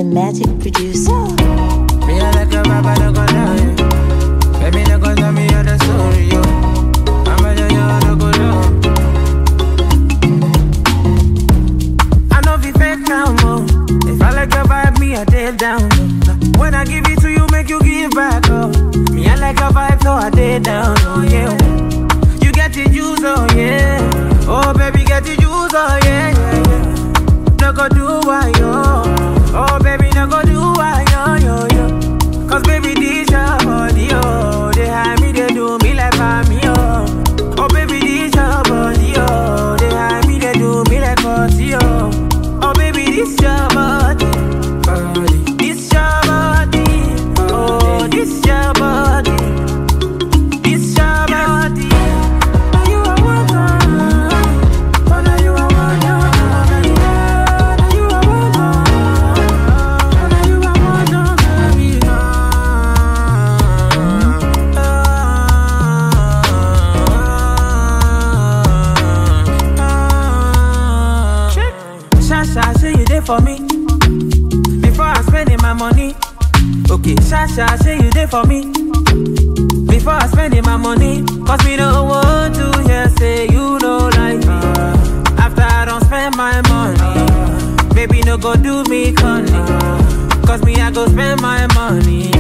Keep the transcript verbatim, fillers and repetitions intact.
Magic Producer. Me I like a vibe, I don't go down. Baby, don't go tell me all the story, yo. I'm a yo, yo, don't go down. I know we fake now, mo. If I like a vibe, me I take down. When I give it to you, make you give back, oh. Me I like a vibe, so I take down, oh yeah. You get the juice, oh yeah. Oh baby, get the juice, oh yeah, yeah, yeah. No go do why, yo. Oh baby, no go do why, yo, yo, yo. Cause baby, this your body, oh. They hide me, they do me like I'm yo. Oh baby, this your body, oh. They hide me, they do me like party, oh. Oh baby, this your body, body. This your body, oh, this your body. This your body. Now you are one, oh, now you are one, oh, now you are one, oh, now you are one, oh, baby, oh. Shasha, say you there for me before I spending my money. Okay, Shasha, say you there for me before I spending my money. Cause me don't want to hear say you don't like me after I don't spend my money. Baby, no go do me conny. Cause me I go spend my money.